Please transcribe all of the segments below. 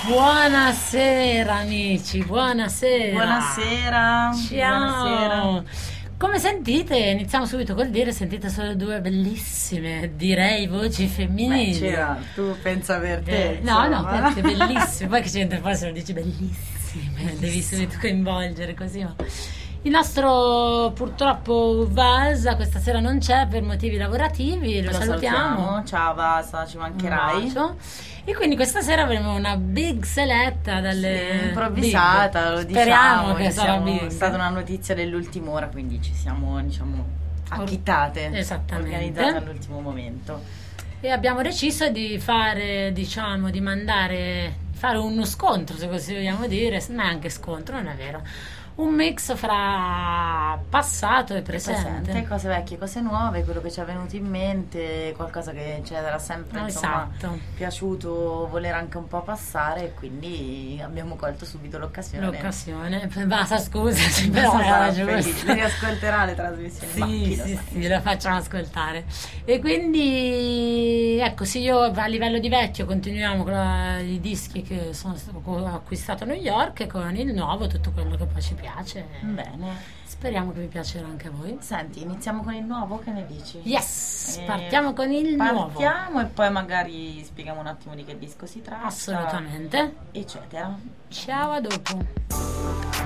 Buonasera amici, buonasera. Buonasera. Ciao. Buonasera. Come sentite, iniziamo subito col dire, sentite solo due bellissime, direi, voci femminili. C'era, tu pensa per te. No, perché bellissime, poi che c'entra poi se lo dici bellissime, devi subito coinvolgere così, ma... Il nostro purtroppo Vasa questa sera non c'è per motivi lavorativi, lo salutiamo. Ciao Vasa, ci mancherai. Un bacio. E quindi questa sera avremo una big seletta dalle improvvisata, big. Lo Speriamo diciamo. che sarà big. È stata una notizia dell'ultima ora, quindi ci siamo, acchittate. Esattamente. Organizzate all'ultimo momento. E abbiamo deciso di fare, fare uno scontro, se così vogliamo dire, neanche scontro, non è vero. Un mix fra passato e presente. Cose vecchie, cose nuove, quello che ci è venuto in mente, qualcosa che ci era sempre piaciuto voler anche un po' passare, e quindi abbiamo colto subito l'occasione. Basta, scusaci, però era giusto. Si riascolterà le trasmissioni. Sì, lo facciamo ascoltare. E quindi ecco, sì, io a livello di vecchio continuiamo con i dischi che ho acquistato a New York, e con il nuovo tutto quello che poi ci piace. Bene. Speriamo che vi piacerà anche a voi. Senti, iniziamo con il nuovo, che ne dici? Yes, partiamo con il nuovo. Partiamo e poi magari spieghiamo un attimo di che disco si tratta. Assolutamente. Eccetera. Ciao, a dopo.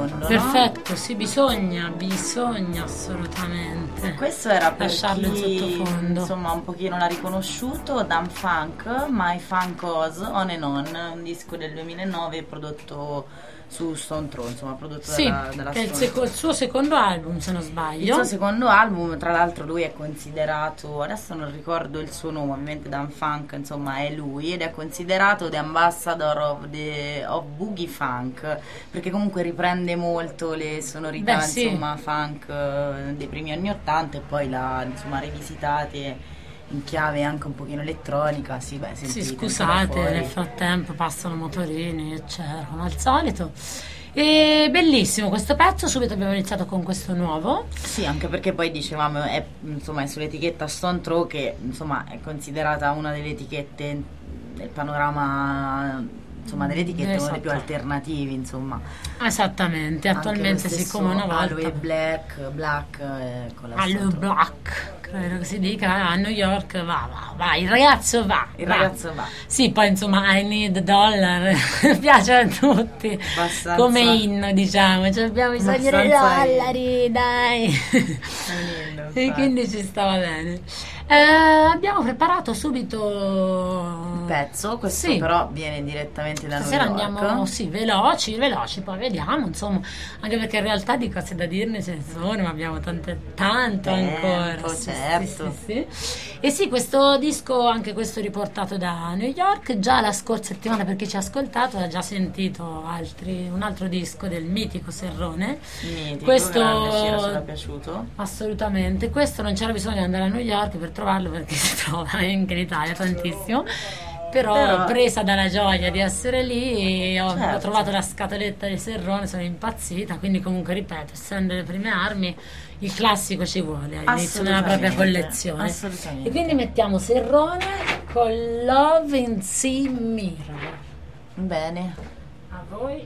mondo. Perfetto, no? Sì, bisogna assolutamente. Questo era per lasciarlo chi, in sottofondo. Insomma, un pochino l'ha riconosciuto, Dan Funk, My Funk Oz, On and On, un disco del 2009 prodotto su Stone Throw, insomma, prodotto dalla che è il suo secondo album, se non sbaglio. Il suo secondo album, tra l'altro lui è considerato, adesso non ricordo il suo nome, ovviamente Dan Funk, insomma, è lui, ed è considerato the ambassador of Boogie Funk, perché comunque riprende molto le sonorità, insomma, funk dei primi anni '80 e poi l'ha, insomma, rivisitate in chiave anche un pochino elettronica. Sì, scusate, nel frattempo passano motorini eccetera, come al solito. E bellissimo questo pezzo, subito abbiamo iniziato con questo nuovo. Sì, anche perché poi dicevamo è sull'etichetta Stone Throw, che insomma è considerata una delle etichette del panorama, insomma, delle etichette, uno dei più alternativi, insomma. Esattamente, attualmente siccome una volta Aloe Black con la Aloe Black, credo che si dica, a New York va, il ragazzo va. Sì, poi insomma I Need $, piace a tutti, abbastanza, come inno, diciamo, cioè abbiamo bisogno dei dollari, dai. E quindi ci stava bene. Abbiamo preparato subito il pezzo, questo però viene direttamente da New York. Andiamo veloci, poi vediamo, insomma, anche perché in realtà di cose da dirne ce ne sono, ma abbiamo tanto ancora. Certo. Sì. E sì, questo disco, anche questo riportato da New York, già la scorsa settimana, per chi ci ha ascoltato ha già sentito un altro disco del mitico Serrone. Questo era piaciuto? Assolutamente, questo non c'era bisogno di andare a New York per trovarlo, perché si trova anche in Italia tantissimo, però presa dalla gioia di essere lì ho trovato la scatoletta di Serrone, sono impazzita, quindi comunque ripeto, essendo le prime armi il classico ci vuole all'inizio della propria collezione, e quindi mettiamo Serrone con Love in Sea Mirror. Bene, a voi.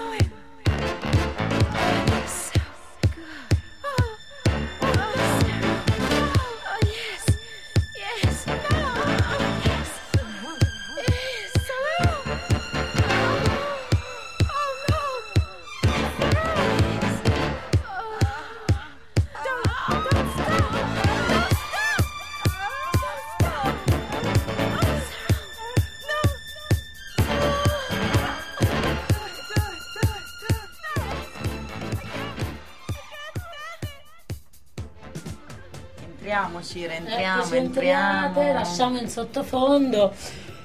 Entriamo. Lasciamo in sottofondo.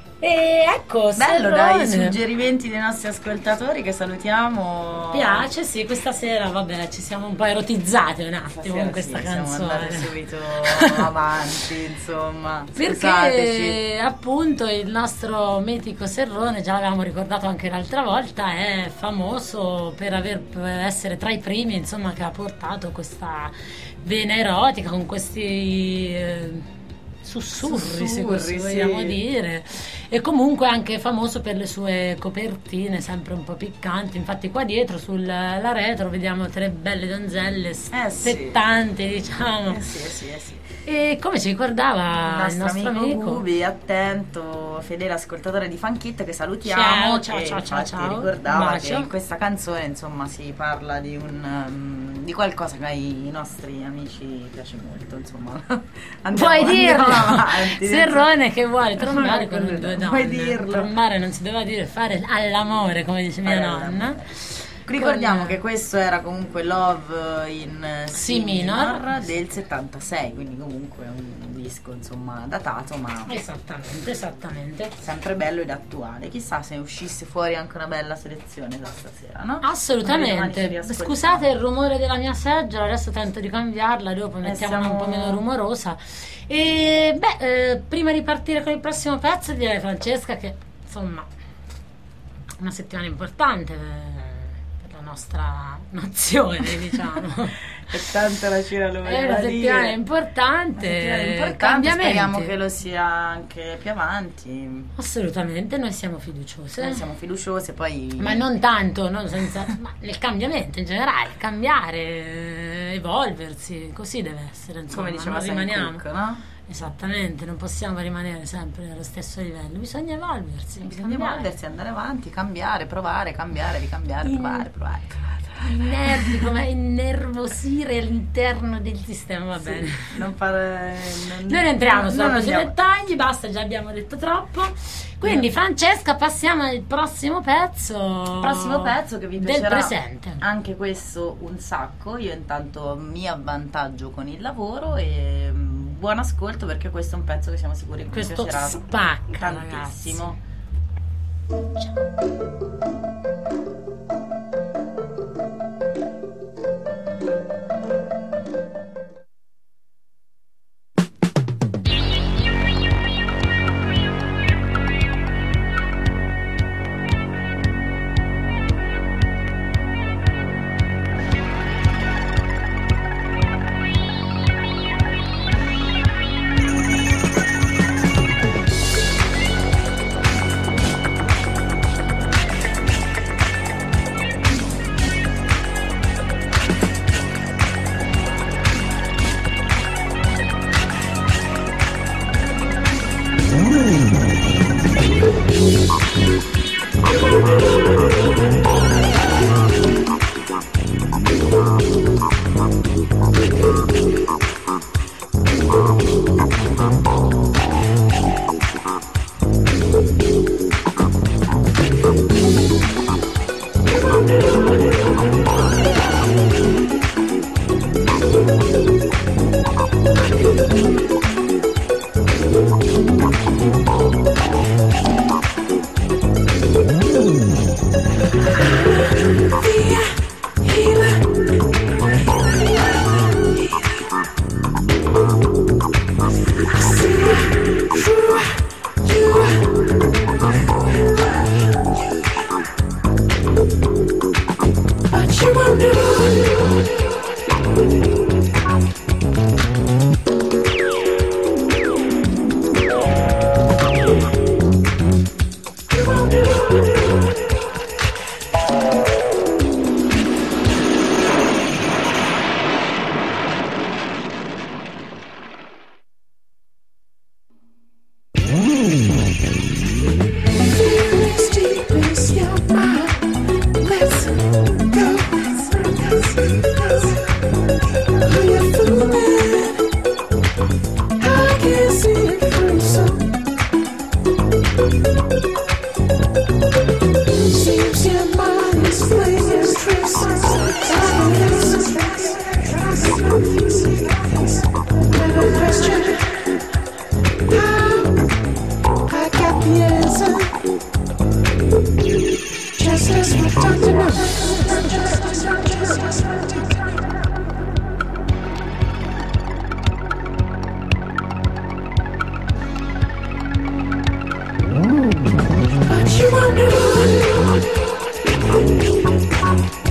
E ecco, bello, dai, i suggerimenti dei nostri ascoltatori che salutiamo. Piace, sì, questa sera vabbè ci siamo un po' erotizzati un attimo con questa canzone. Siamo andati subito avanti, insomma. Perché appunto il nostro mitico Serrone, già l'avevamo ricordato anche l'altra volta, è famoso per essere tra i primi, insomma, che ha portato questa vena erotica con questi sussurri, se così vogliamo dire, e comunque anche famoso per le sue copertine sempre un po' piccanti. Infatti qua dietro sulla retro vediamo 3 belle donzelle spettanti, diciamo. Sì. E come ci ricordava il nostro amico Bubi, attento, fedele ascoltatore di Funk It, che salutiamo. Ciao. Ricordava che in questa canzone, insomma, si parla di di qualcosa che ai nostri amici piace molto, insomma. Puoi dirlo, avanti, Serrone che vuole trombare con le 2 donne. Puoi dirlo. Trombare non si doveva dire fare all'amore, come dice mia nonna. Ricordiamo che questo era comunque Love in Si minor del 76, quindi comunque un disco, insomma, datato, ma esattamente sempre bello ed attuale. Chissà se uscisse fuori anche una bella selezione da stasera, no? Assolutamente. Scusate il rumore della mia seggiola, adesso tento di cambiarla, dopo mettiamola un po' meno rumorosa. E prima di partire con il prossimo pezzo direi, Francesca, che insomma una settimana importante nostra nazione, diciamo. È tanta la cira, lo è una settimana importante, cambiamenti. Speriamo che lo sia anche più avanti. Assolutamente, noi siamo fiduciose. Poi ma non tanto, ma nel cambiamento in generale, cambiare, evolversi, così deve essere, insomma. Come diceva rimaniamo Cook, no? Esattamente, non possiamo rimanere sempre allo stesso livello, bisogna evolversi, andare avanti, cambiare, provare, provare. Innervosire all'interno del sistema, va bene. Non entriamo solo sui dettagli, basta, già abbiamo detto troppo. Quindi Francesca, passiamo al prossimo pezzo che vi piacerà del presente. Anche questo un sacco. Io intanto mi avvantaggio con il lavoro e buon ascolto, perché questo è un pezzo che siamo sicuri che vi piacerà spacca tantissimo.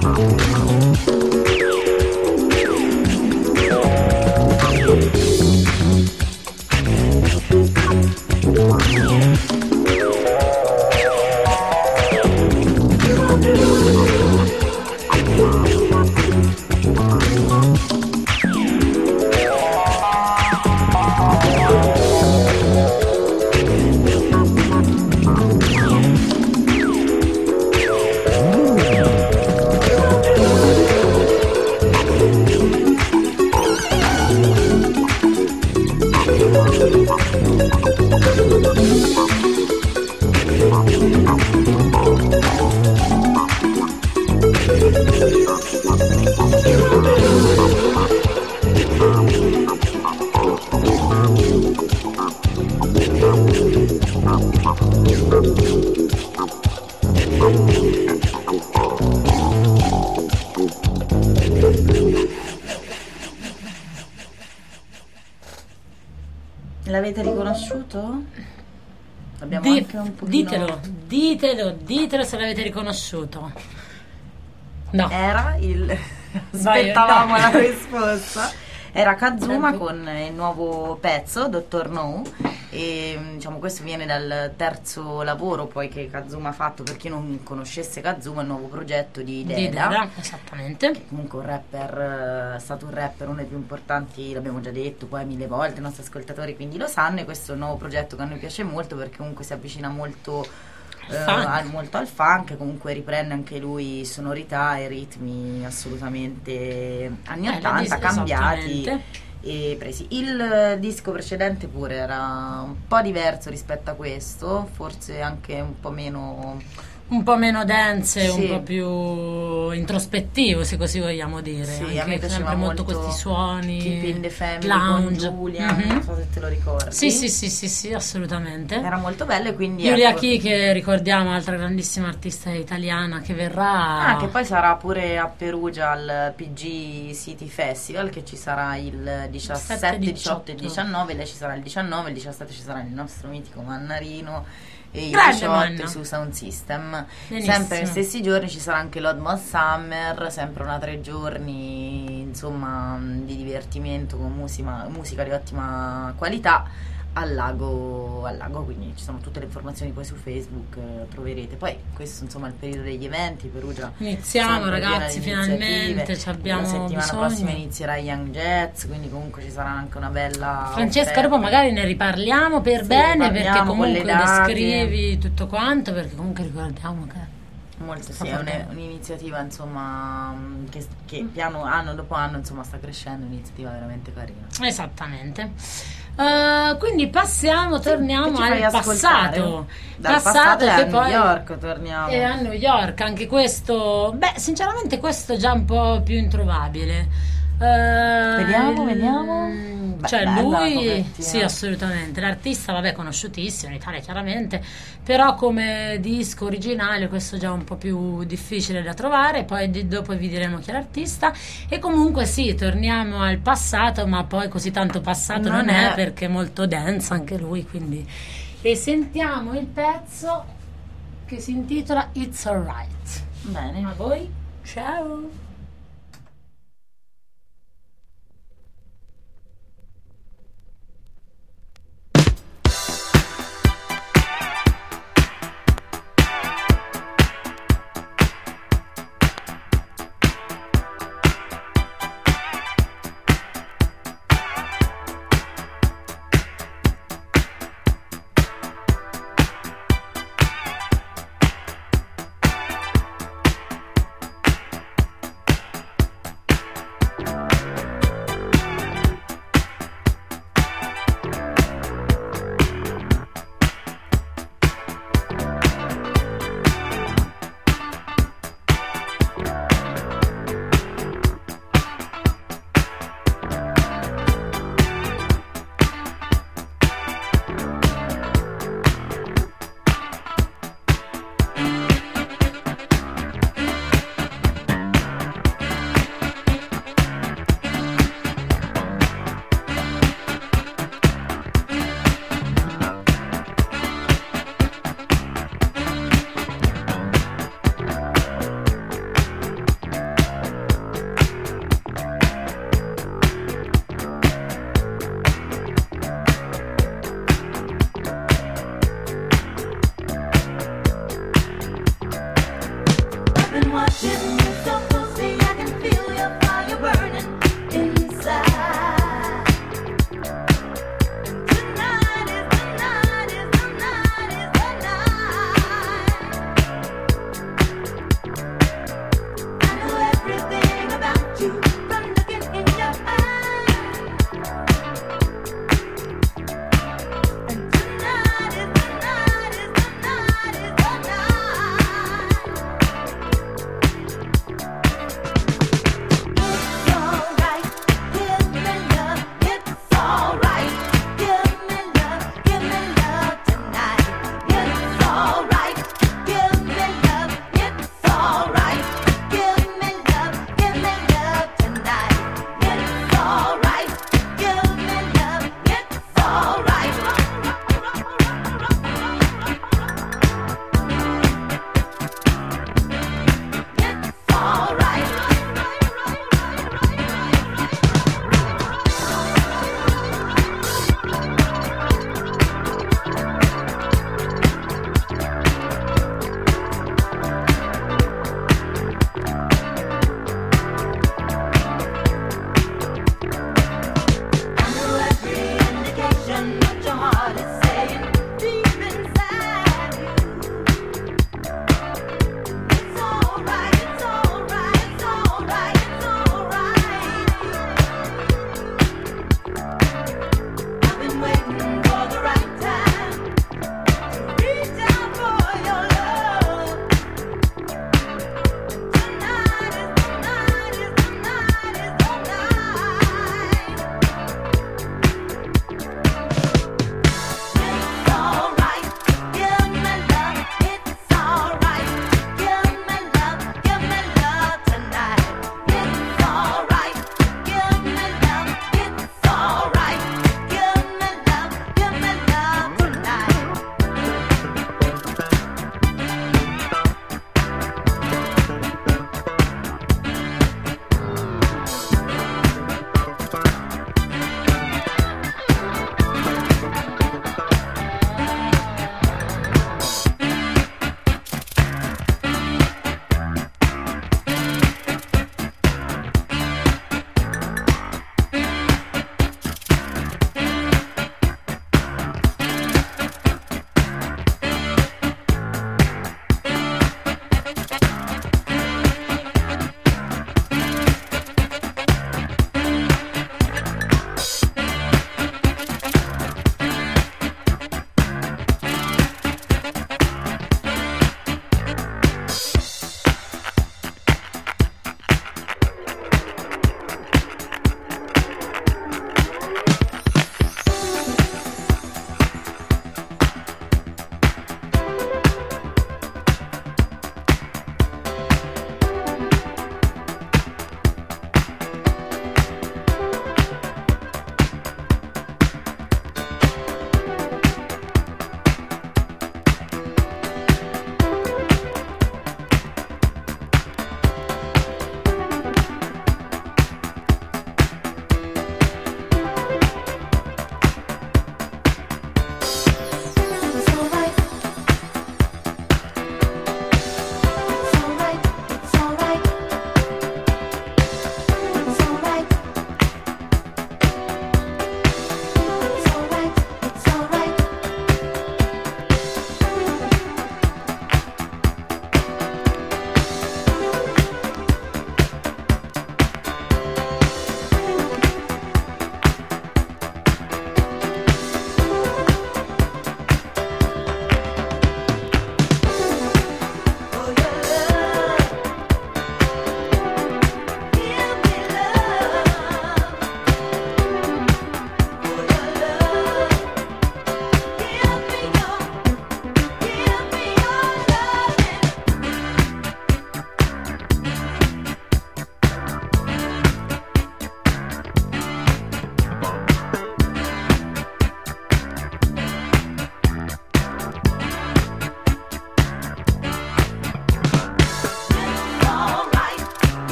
L'avete riconosciuto? Abbiamo anche un pochino... Ditelo se l'avete riconosciuto. No. Era il... aspettavamo la risposta. Era Kazuma con il nuovo pezzo, Dr. No, e diciamo questo viene dal terzo lavoro poi che Kazuma ha fatto. Per chi non conoscesse Kazuma, il nuovo progetto di Deda, esattamente, che comunque un rapper, è stato un rapper, uno dei più importanti, l'abbiamo già detto poi 1000 volte, i nostri ascoltatori quindi lo sanno, e questo è un nuovo progetto che a noi piace molto perché comunque si avvicina molto molto al funk, comunque riprende anche lui sonorità e ritmi assolutamente anni 80 cambiati e presi. Il disco precedente pure era un po' diverso rispetto a questo, forse anche un po' meno dense, sì, un po' più introspettivo, se così vogliamo dire. Sì, anche a me piaceva molto questi suoni Keeping the Family lounge con Giulia, non so se te lo ricordi. Sì, assolutamente. Era molto bello, e quindi Giulia Chi, che ricordiamo, altra grandissima artista italiana che verrà, che poi sarà pure a Perugia al PG City Festival, che ci sarà il 17, 18 e 19. Lei ci sarà il 19, il 17 ci sarà il nostro mitico Mannarino e il 18 su Sound System. Benissimo. Sempre nei stessi giorni ci sarà anche l'Oddmall Summer, sempre 3 giorni insomma di divertimento con musica di ottima qualità al lago, quindi ci sono tutte le informazioni poi su Facebook, troverete. Poi questo insomma è il periodo degli eventi. Perugia iniziamo, ragazzi, finalmente abbiamo la settimana bisogno. prossima inizierà Young Jazz, quindi comunque ci sarà anche una bella Francesca, offerta. dopo magari ne riparliamo bene, perché comunque date, descrivi tutto quanto, perché comunque ricordiamo che molto sì, è un'iniziativa insomma che piano anno dopo anno insomma sta crescendo, un'iniziativa veramente carina. Esattamente. Quindi torniamo al passato. Dal passato che a poi New York torniamo. E a New York, anche questo, sinceramente questo è già un po' più introvabile. Vediamo. Cioè lui, sì, assolutamente. L'artista, conosciutissimo in Italia chiaramente, però come disco originale questo è già un po' più difficile da trovare. Poi dopo vi diremo chi è l'artista. E comunque sì, torniamo al passato, ma poi così tanto passato non è, perché è molto dance anche lui, quindi. E sentiamo il pezzo che si intitola It's Alright. Bene. A voi, ciao.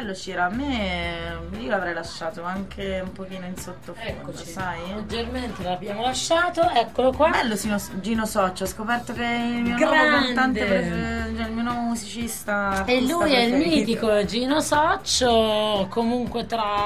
bello Cira, a me io l'avrei lasciato anche un pochino in sottofondo, Eccoci, sai? leggermente l'abbiamo lasciato, eccolo qua. Bello Gino Soccio, ho scoperto che è il mio nuovo cantante, cioè il mio nuovo musicista. E lui è il preferito. mitico Gino Soccio, comunque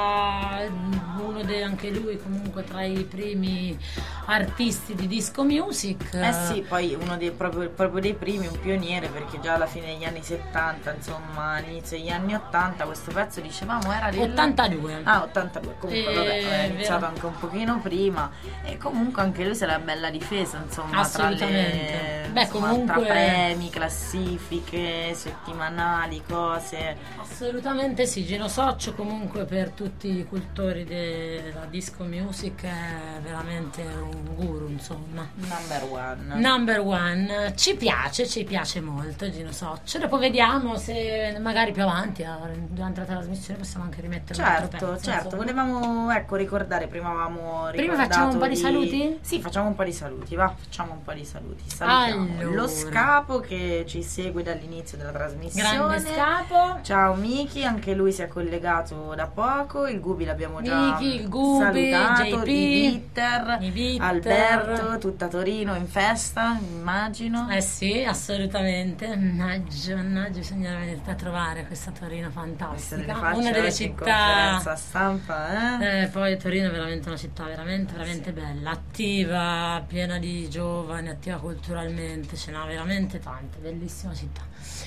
anche lui comunque tra i primi artisti di disco music. Sì, poi uno dei proprio dei primi, un pioniere, perché già alla fine degli anni 70, insomma all'inizio degli anni 80 questo pezzo dicevamo era del 82. 82, comunque vabbè, aveva iniziato anche un pochino prima e comunque anche lui se l'ha bella difesa, insomma, assolutamente. Tra premi, classifiche, settimanali, cose. Assolutamente sì, Gino Soccio comunque per tutti i cultori della disco music è veramente un guru, insomma. Number one. Ci piace molto Gino Soccio. Dopo vediamo se magari più avanti durante la trasmissione possiamo anche rimettere un altro pezzo. Certo, volevamo ricordare, prima facciamo un po' di saluti? Sì, facciamo un po' di saluti, facciamo un po' di saluti. Salutiamo lo Scapo che ci segue dall'inizio della trasmissione. Grande Scapo. Ciao Miki, anche lui si è collegato da poco. Il Gubi l'abbiamo già salutato. JP, i Bitter, Alberto, tutta Torino in festa, immagino. Sì, assolutamente. Mannaggia, bisogna venire a trovare questa Torino fantastica. Una delle città stampa, poi Torino è veramente una città veramente bella, attiva, piena di giovani, attiva culturalmente, ce n'ha veramente tante, bellissima città.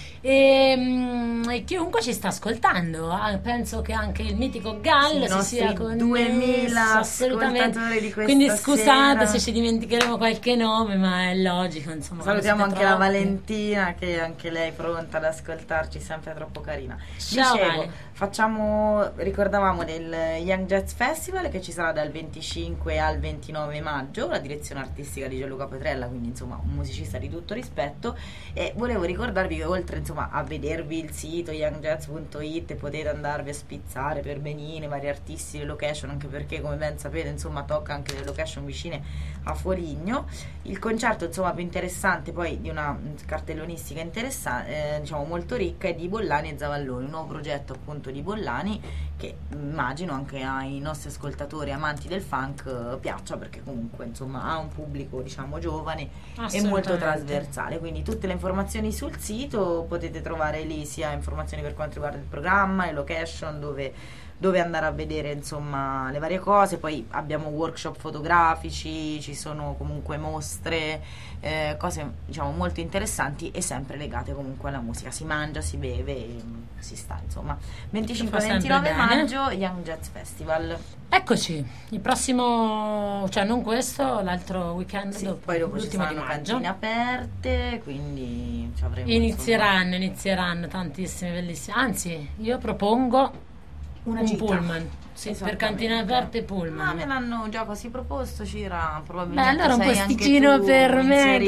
E chiunque ci sta ascoltando, penso che anche il mitico Gallo si sia connesso, 2000 ascoltatori di questa quindi scusate sera. Se ci dimenticheremo qualche nome, ma è logico, insomma. Salutiamo anche la Valentina, che anche lei è pronta ad ascoltarci, sempre troppo carina. Ciao, Dicevo, ricordavamo del Young Jazz Festival che ci sarà dal 25 al 29 maggio, la direzione artistica di Gianluca Petrella, quindi insomma un musicista di tutto rispetto, e volevo ricordarvi che oltre insomma a vedervi il sito youngjazz.it potete andarvi a spizzare per benine vari artisti, le location, anche perché come ben sapete insomma tocca anche le location vicine a Foligno. Il concerto insomma più interessante, poi di una cartellonistica interessante, diciamo molto ricca, è di Bollani e Zavalloni, un nuovo progetto appunto di Bollani che immagino anche ai nostri ascoltatori amanti del funk piaccia, perché comunque insomma ha un pubblico diciamo giovane e molto trasversale, quindi tutte le informazioni sul sito potete trovare lì, sia informazioni per quanto riguarda il programma, le location, dove andare a vedere insomma le varie cose. Poi abbiamo workshop fotografici, ci sono comunque mostre, cose diciamo molto interessanti e sempre legate comunque alla musica, si mangia, si beve e si sta insomma. 25-29 maggio Young Jazz Festival. Eccoci, il prossimo, cioè non questo, l'altro weekend dopo, poi dopo ci l'ultimo di saranno maggio, cantine aperte, quindi ci avremo inizieranno tantissime bellissime, anzi io propongo un pullman, sì, per cantine aperte pullman. Ma me l'hanno già così proposto, Cira, probabilmente. Beh, allora un posticino per me,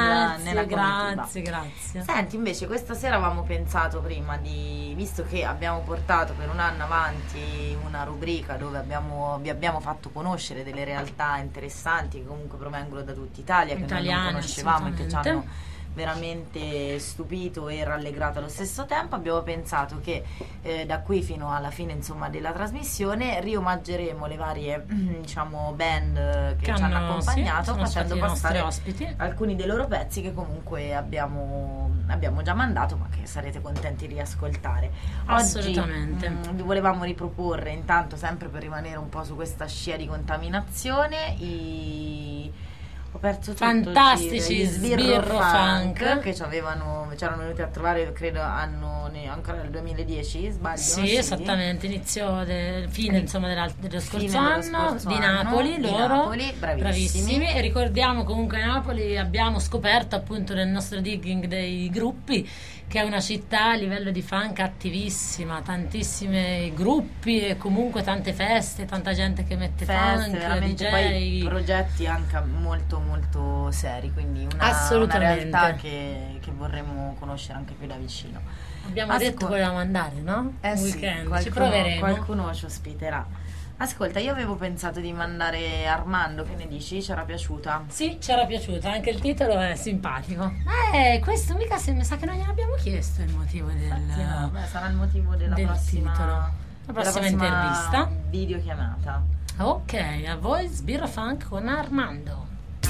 grazie. Senti, invece questa sera avevamo pensato prima visto che abbiamo portato per un anno avanti una rubrica dove vi abbiamo fatto conoscere delle realtà interessanti che comunque provengono da tutta Italia, che noi non conoscevamo e che ci hanno veramente stupito e rallegrato allo stesso tempo, abbiamo pensato che da qui fino alla fine insomma della trasmissione riomaggeremo le varie diciamo band che ci hanno accompagnato, facendo passare alcuni dei loro pezzi che comunque abbiamo già mandato ma che sarete contenti di ascoltare. Assolutamente. Oggi vi volevamo riproporre, intanto sempre per rimanere un po' su questa scia di contaminazione, ho perso tutto, fantastici Sbirro Funk che c'erano venuti a trovare, credo ancora nel 2010, sbaglio? Sì, esattamente, fine insomma dello scorso anno di Napoli, loro bravissimi. E ricordiamo comunque a Napoli abbiamo scoperto appunto nel nostro digging dei gruppi che è una città a livello di funk attivissima, tantissimi gruppi e comunque tante feste, tanta gente che mette funk, DJ, poi progetti anche molto molto seri, quindi una realtà che vorremmo conoscere anche più da vicino. Abbiamo detto che volevamo andare, no? Un weekend, sì, ci proveremo. Qualcuno ci ospiterà. Ascolta, io avevo pensato di mandare Armando, che ne dici? C'era piaciuta? Sì, c'era piaciuta, anche il titolo è simpatico. Questo mica mi sa che non gliel'abbiamo chiesto il motivo No, sarà il motivo della del prossima, titolo. La prossima intervista. Videochiamata. Ok, a voi Sbirro Funk con Armando.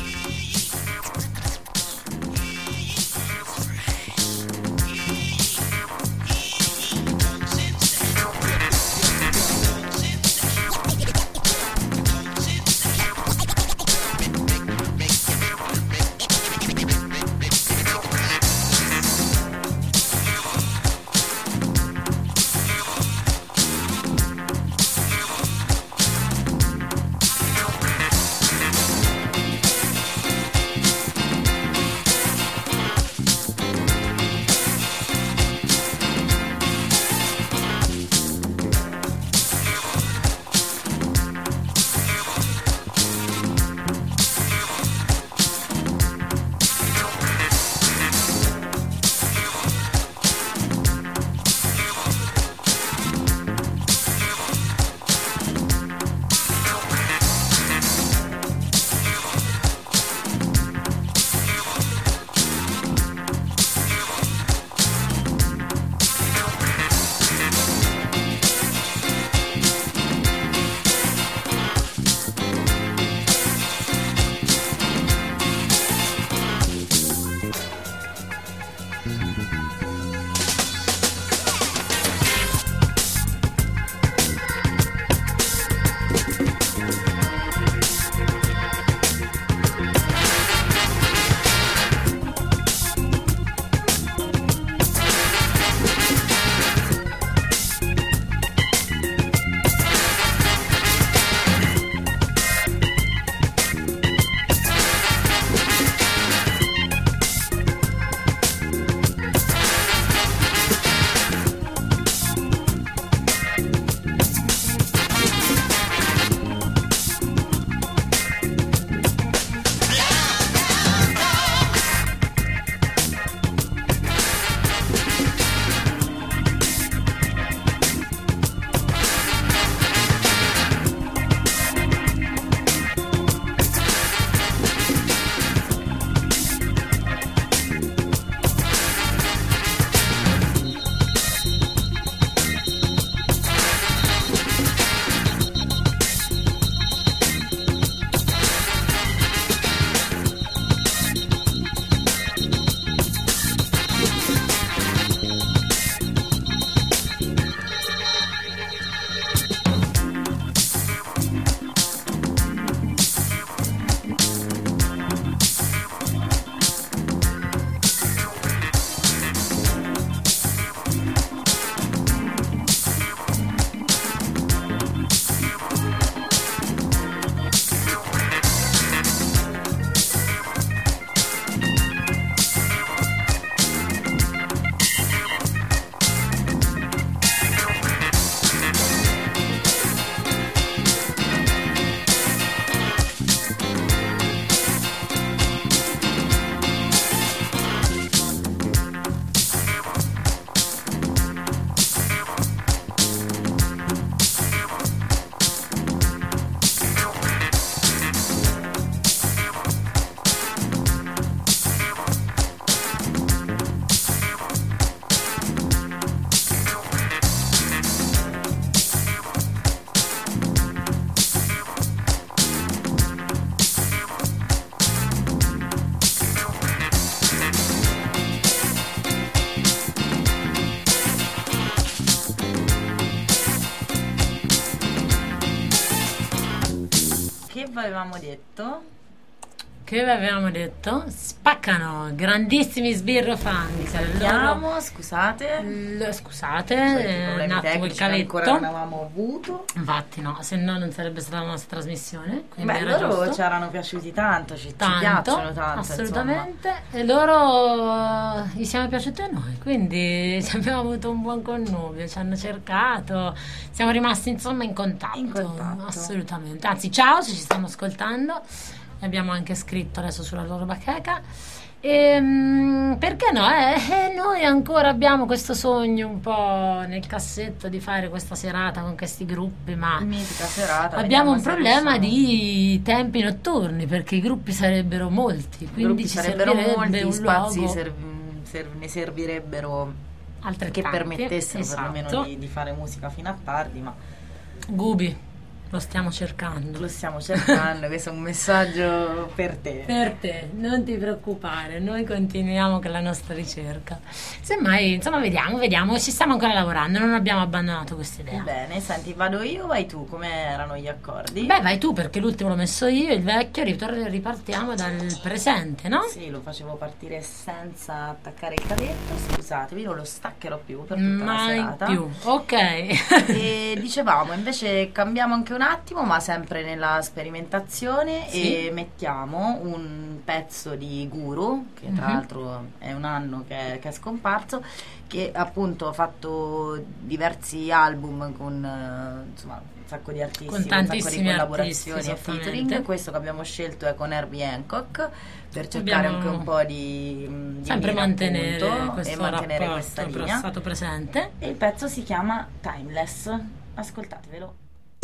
Che avevamo detto? Che vi avevamo detto? Spaccano, grandissimi Sbirro Funk. Salutiamo, scusate. Scusate, Problemi un attimo il tecnici che cavetto. ancora non avevamo avuto. Infatti no, se no non sarebbe stata la nostra trasmissione. Quindi Beh, era loro giusto. ci erano piaciuti tanto, ci piacciono tanto. Assolutamente. E loro gli siamo piaciuti a noi, quindi abbiamo avuto un buon connubio, ci hanno cercato, siamo rimasti insomma in contatto. In contatto. Assolutamente. Anzi, ciao se ci stanno ascoltando. Abbiamo anche scritto adesso sulla loro bacheca Perché no? Noi ancora abbiamo questo sogno un po' nel cassetto di fare questa serata con questi gruppi, ma Mitica serata. abbiamo vediamo un se problema riusciamo. di tempi notturni, perché i gruppi sarebbero molti, I quindi gruppi ci sarebbero servirebbe molti, un spazi luogo ne servirebbero che altrettanti. permettessero perlomeno Esatto. di fare musica fino a tardi, ma Gubi, lo stiamo cercando. lo stiamo cercando. Questo è un messaggio per te. Per te, non ti preoccupare, noi continuiamo con la nostra ricerca. Semmai, insomma, vediamo, ci stiamo ancora lavorando, non abbiamo abbandonato questa idea. Bene, senti, vado io o vai tu? Come erano gli accordi? Beh, vai tu perché l'ultimo l'ho messo io, il vecchio, ripartiamo dal presente, no? Sì, lo facevo partire senza attaccare il cavetto, scusatevi, non lo staccherò più per tutta la Mai serata. più, ok. E dicevamo, invece cambiamo anche un attimo, ma sempre nella sperimentazione, Sì. e mettiamo un pezzo di Guru, che tra Mhm. l'altro è un anno che è scomparso, che appunto ha fatto diversi album con insomma un sacco di artisti, Con un sacco di tantissimi collaborazioni artisti, e featuring. esattamente. Questo che abbiamo scelto è con Herbie Hancock, per cercare Dobbiamo anche un po' di sempre linea, mantenere appunto, questo e mantenere questa rapporto linea. stato presente. E il pezzo si chiama Timeless. Ascoltatevelo.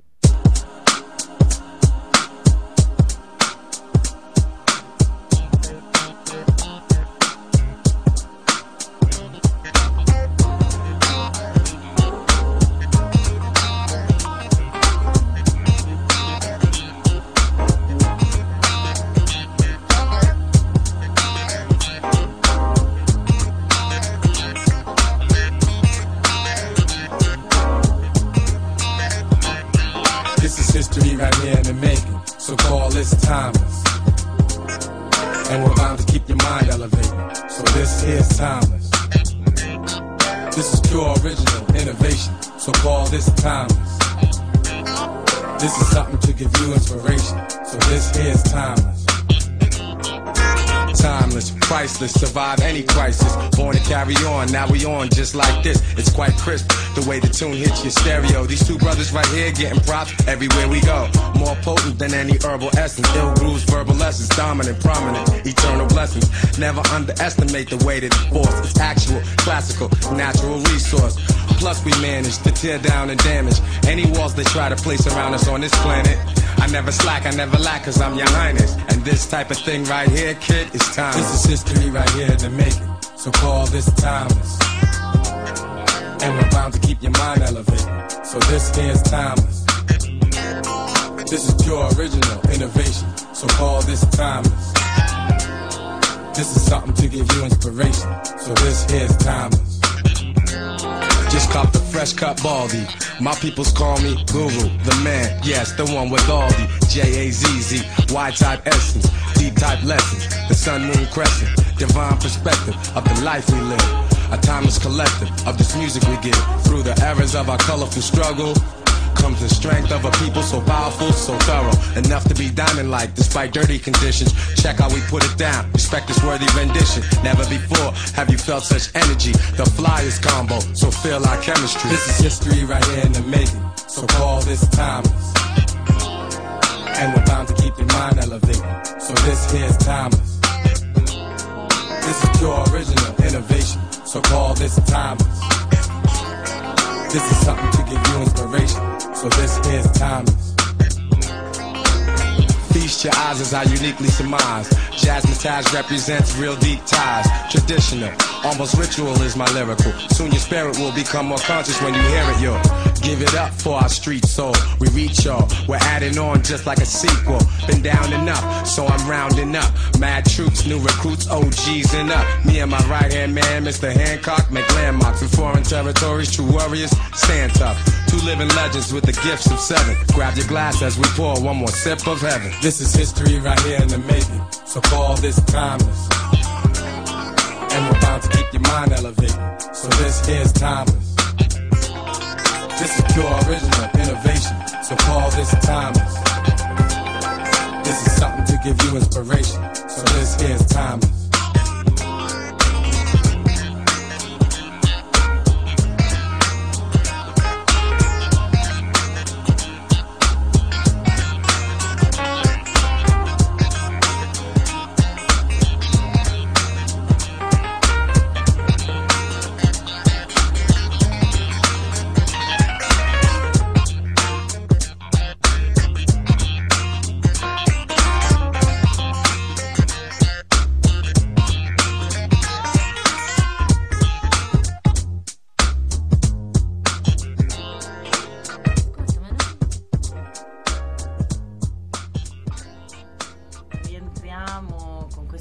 This is history right here in the making, so call this timeless. And we're bound to keep your mind elevated, so this here's timeless. This is pure original innovation, so call this timeless. This is something to give you inspiration, so this here's timeless. Timeless, priceless, survive any crisis. Born to carry on, now we on just like this. It's quite crisp, the way the tune hits your stereo. These two brothers right here getting props everywhere we go. More potent than any herbal essence. Ill grooves, verbal lessons, dominant, prominent, eternal blessings. Never underestimate the weight of the force. It's actual, classical, natural resource. Plus we manage to tear down and damage any walls they try to place around us on this planet. I never slack, I never lack, cause I'm your highness. And this type of thing right here, kid, is time. This is history right here in the making, so call this timeless. And we're bound to keep your mind elevated, so this here's timeless. This is pure original innovation, so call this timeless. This is something to give you inspiration, so this here's timeless. Just cop the fresh cut baldy. My peoples call me Guru, the man, yes, the one with all the J-A-Z-Z, Y-type essence, D-type lessons, the sun, moon, crescent, divine perspective of the life we live, a timeless collective of this music we give. Through the errors of our colorful struggle comes the strength of a people so powerful, so thorough, enough to be diamond-like despite dirty conditions. Check how we put it down, respect this worthy rendition. Never before have you felt such energy. The flyers combo, so feel our chemistry. This is history right here in the making, so call this timeless. And we're bound to keep your mind elevated, so this here's timeless. This is pure original innovation, so call this timeless. This is something to give you inspiration, so this here's timeless. Feast your eyes as I uniquely surmise. Jazzmatazz represents real deep ties. Traditional, almost ritual is my lyrical. Soon your spirit will become more conscious when you hear it, yo. Give it up for our street soul. We reach y'all, we're adding on just like a sequel. Been down and up, so I'm rounding up. Mad troops, new recruits, OGs and up. Me and my right hand man, Mr. Hancock, make landmarks in foreign territories. True warriors, stand tough. Two living legends with the gifts of seven. Grab your glass as we pour one more sip of heaven. This is history right here in the making, so call this timeless. And we're bound to keep your mind elevated, so this here's timeless. This is pure original innovation, so call this timeless. This is something to give you inspiration, so this here's timeless.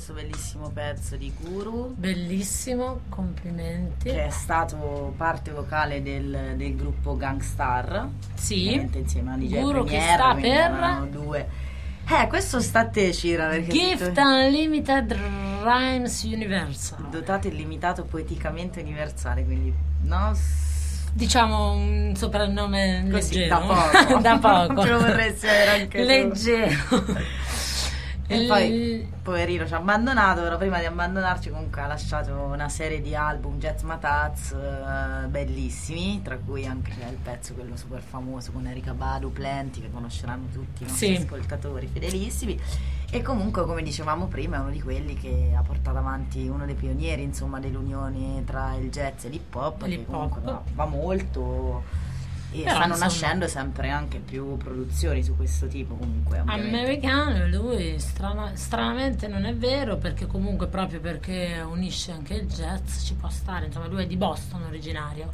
questo bellissimo pezzo di Guru, bellissimo, complimenti, che è stato parte vocale del gruppo Gangstar, sì, insieme a DJ Guru, Premier, che sta quindi per erano due. Questo sta a te, Cira, perché Gift Unlimited Rhymes Universal, dotato illimitato poeticamente universale, quindi no, diciamo un soprannome così, leggero, da poco. da poco, Ce lo vorresti avere anche tu. leggero. E poi poverino ci ha abbandonato, però prima di abbandonarci comunque ha lasciato una serie di album Jazz Mataz bellissimi, tra cui anche c'è il pezzo quello super famoso con Erykah Badu, Plenty, che conosceranno tutti i nostri ascoltatori fedelissimi. E comunque, come dicevamo prima, è uno di quelli che ha portato avanti, uno dei pionieri insomma dell'unione tra il jazz e l'hip hop, che comunque va molto. E però, stanno insomma, nascendo sempre anche più produzioni su questo tipo, comunque americano. Lui stranamente non è vero, perché comunque proprio perché unisce anche il jazz ci può stare, insomma lui è di Boston originario,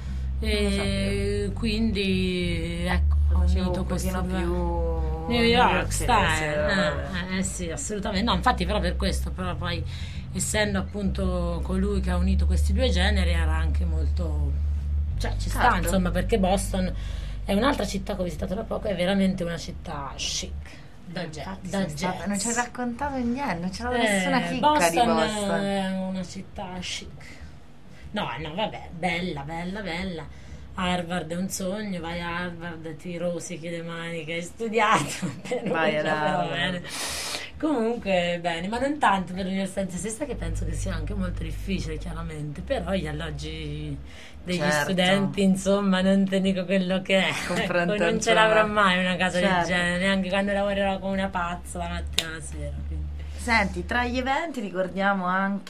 e quindi ecco, ho unito questo più New York style, sì, assolutamente, no, infatti però per questo, però poi essendo appunto colui che ha unito questi due generi era anche molto, cioè ci sta, insomma, perché Boston è un'altra città che ho visitato da poco, è veramente una città chic da jazz. Non ci hai raccontato niente, non c'era nessuna chicca Boston di Boston. È una città chic, no vabbè, bella. Harvard è un sogno, vai a Harvard, ti rosichi le mani che hai studiato, vai ad bene. Comunque bene, ma non tanto per l'università in se stessa, che penso che sia anche molto difficile chiaramente, però gli alloggi degli studenti, insomma, non te dico quello che è, ecco, non ce l'avrò mai una casa del genere, neanche quando lavorerò come una pazza la mattina alla sera, quindi. Senti, tra gli eventi ricordiamo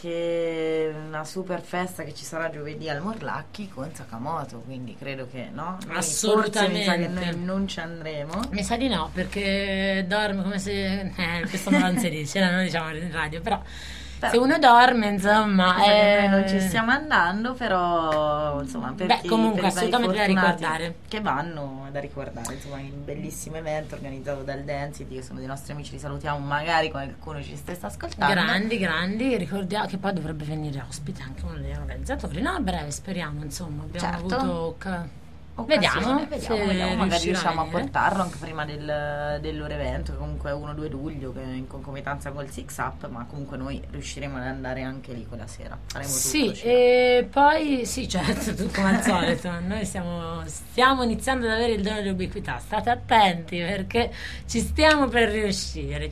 anche una super festa che ci sarà giovedì al Morlacchi con Sakamoto, quindi credo che no? Assolutamente. Forse mi sa che noi non ci andremo. Mi sa di no, perché dorme come se questo non si dice, non lo diciamo in radio, però se uno dorme, insomma, noi non ci stiamo andando, però insomma, per comunque per assolutamente da ricordare, che vanno da ricordare, insomma, un bellissimo evento organizzato dal Density, che sono dei nostri amici, li salutiamo, magari qualcuno ci stesse ascoltando. Grandi, ricordiamo che poi dovrebbe venire ospite anche uno degli organizzatori, no, a breve, speriamo, insomma, abbiamo avuto Vediamo, magari riusciamo a portarlo anche prima del loro evento, che comunque è 1-2 luglio, che è in concomitanza col Six Up, ma comunque noi riusciremo ad andare anche lì quella sera, faremo tutto. E poi certo, tutto come al solito, noi stiamo iniziando ad avere il dono dell'ubiquità, state attenti perché ci stiamo per riuscire,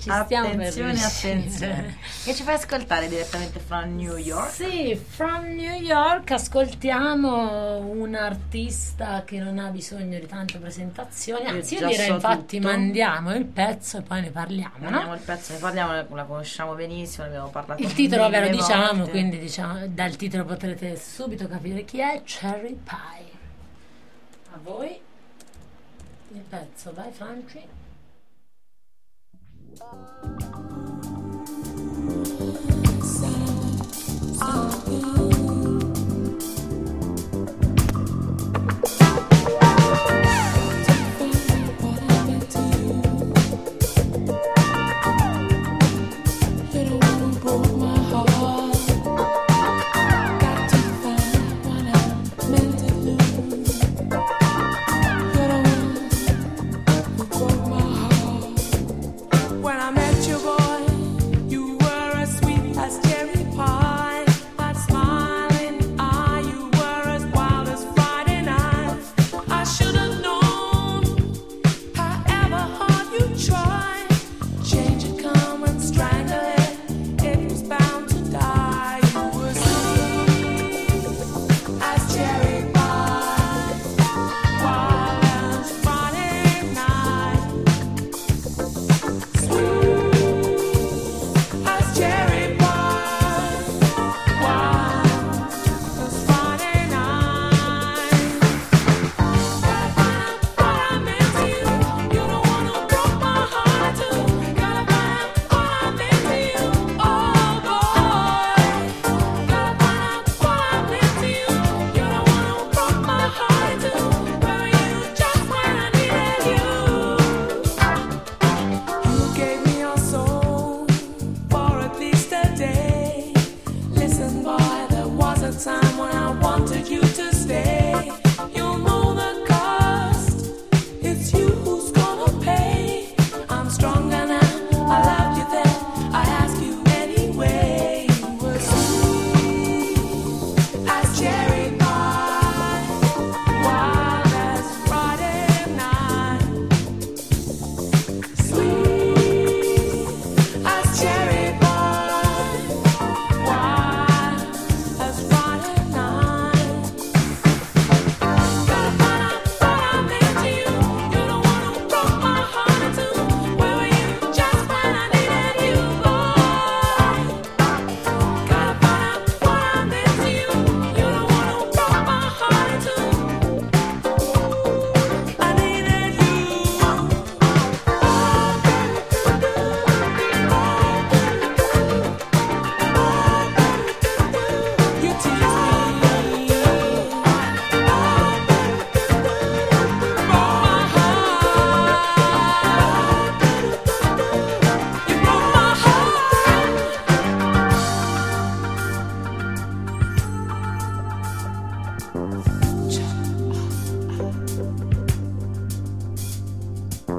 attenzione. Che ci fai ascoltare direttamente from New York? Sì, from New York ascoltiamo un artista che non ha bisogno di tante presentazioni, anzi io direi infatti tutto. Mandiamo il pezzo e poi ne parliamo, mandiamo il pezzo, ne parliamo, la conosciamo benissimo, ne abbiamo parlato. Il titolo ve lo diciamo, quindi diciamo, dal titolo potrete subito capire chi è. Cherry Pie. A voi il pezzo, vai Franci. When I met you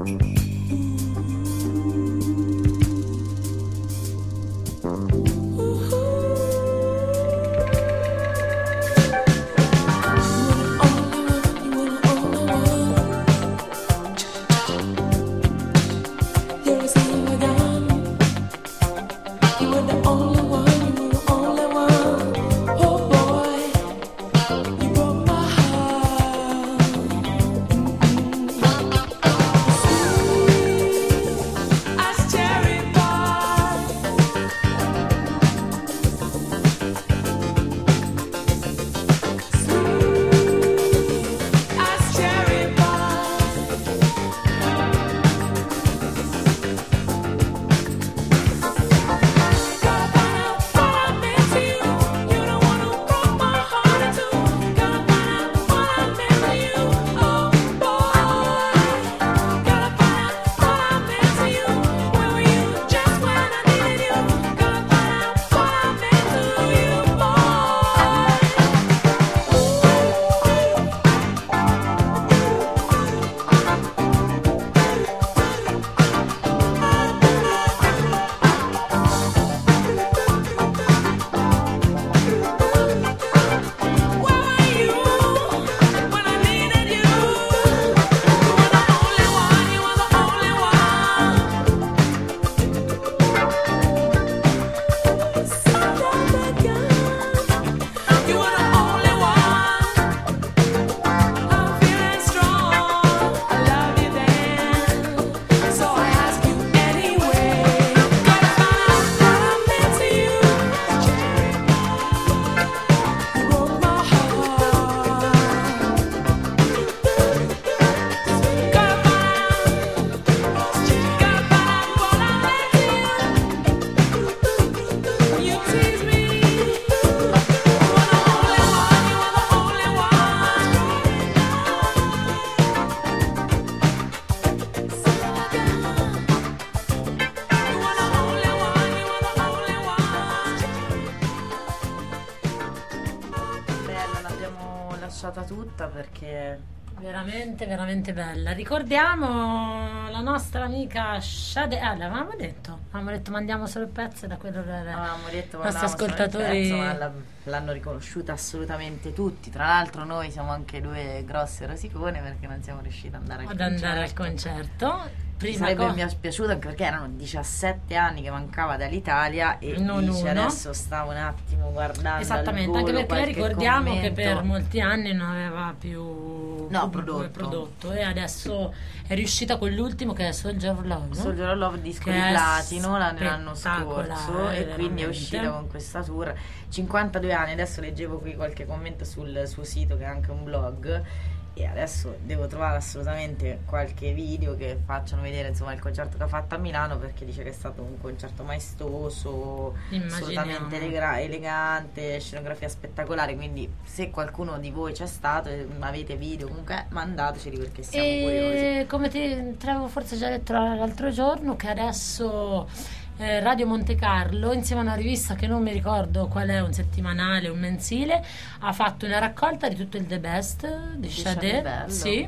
Tutta perché veramente veramente bella. Ricordiamo la nostra amica Shade. L'avevamo detto mandiamo solo il pezzo, da quello avevamo detto i nostri ascoltatori pezzo, ma l'hanno riconosciuta assolutamente tutti. Tra l'altro noi siamo anche due grosse rosicone perché non siamo riusciti ad andare al concerto. Mi è piaciuto anche perché erano 17 anni che mancava dall'Italia e dice adesso stavo un attimo guardando esattamente al volo, anche perché ricordiamo commento. che per molti anni non aveva più prodotto e adesso è riuscita con l'ultimo che è Soldier of Love, disco di platino l'anno scorso e quindi è uscita con questa tour. 52 anni, adesso leggevo qui qualche commento sul suo sito che è anche un blog e adesso devo trovare assolutamente qualche video che facciano vedere insomma il concerto che ha fatto a Milano, perché dice che è stato un concerto maestoso, assolutamente elegante, scenografia spettacolare, quindi se qualcuno di voi c'è stato e avete video comunque mandateceli perché siamo curiosi. Come ti avevo forse già detto l'altro giorno che adesso Radio Monte Carlo insieme a una rivista che non mi ricordo qual è, un settimanale, un mensile, ha fatto una raccolta di tutto il The Best di Sade, sì,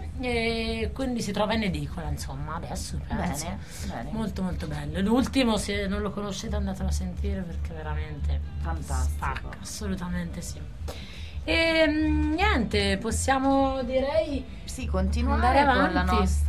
e quindi si trova in edicola insomma adesso penso. Bene. Molto molto bello. L'ultimo, se non lo conoscete andatelo a sentire perché è veramente fantastico, stacca, assolutamente sì. E niente, possiamo direi continuare con la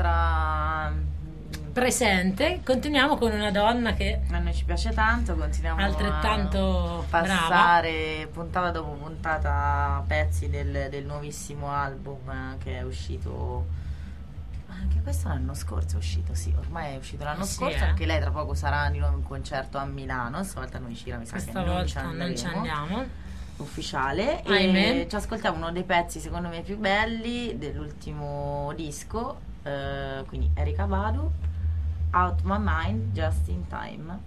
nostra presente. Continuiamo con una donna che a noi ci piace tanto, continuiamo altrettanto a passare brava. Puntata dopo puntata pezzi del nuovissimo album che è uscito anche questo l'anno scorso, è uscito, sì, ormai è uscito l'anno scorso, anche lei tra poco sarà di nuovo in concerto a Milano, stavolta noi mi sa questa che volta non ci andiamo ufficiale e ci ascoltiamo uno dei pezzi secondo me più belli dell'ultimo disco, quindi Erykah Badu, Out My Mind, Just in Time.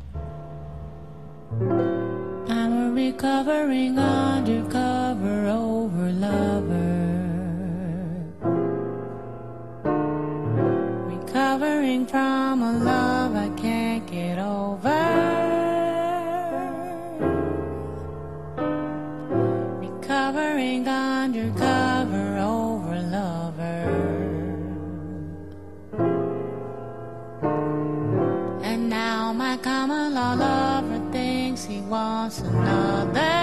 I'm a recovering undercover over lover, recovering from a love I can't get over, recovering undercover over lover. my common law lover thinks he wants another.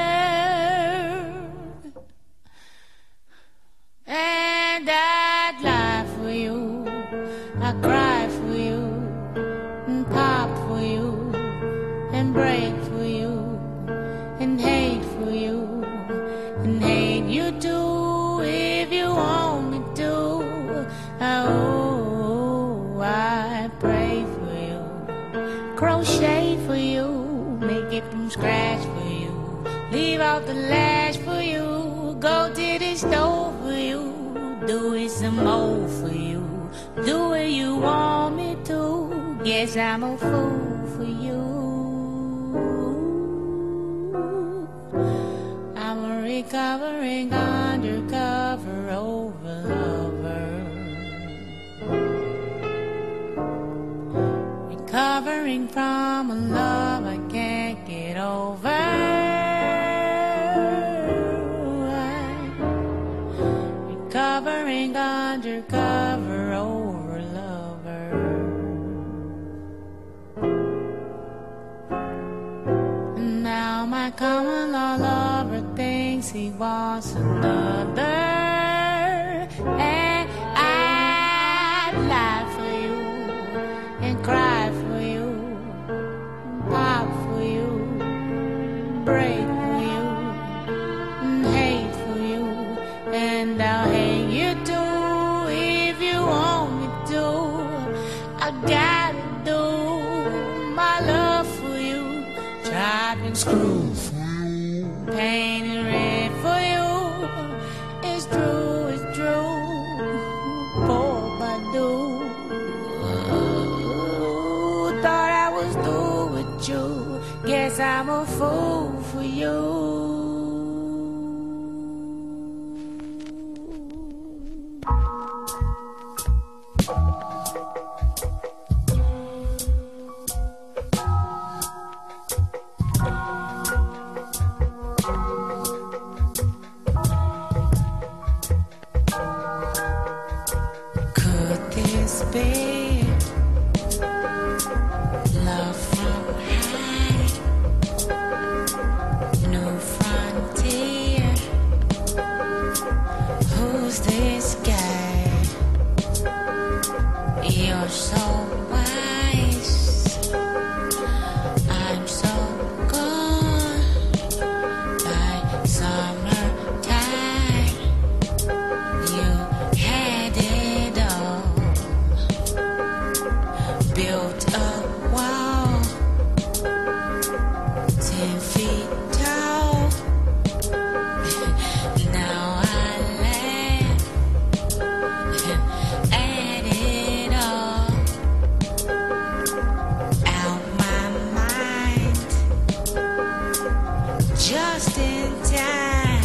And I'd lie for you, I cry for you, and pop for you, and break for you, and hate for you, and hate you too if you want me to. Oh, I pray for you, crochet for you, make it from scratch for you, leave out the lash for you, go to the stove for you, do it some more for you, do it you want me to. Yes, I'm a fool for you. I'm a recovering undercover over lover, recovering from a love I can't get over. Recovering undercover over lover. And now my common law lover thinks he wants another. And I'd lie for you and cry for you, pop for you, break for you, and hate for you, and I'll hate you too if you want me to. I gotta do my love for you, chop and screw for you, paint and red for you. It's true, it's true. Poor Badu. Thought I was through with you. Guess I'm a fool for you. Could this be love from high, new frontier? Who's this guy? You're so wise, I'm so gone by summertime. You had it all, built a wall 10 feet tall. Now I laugh at it all, out my mind, just in time.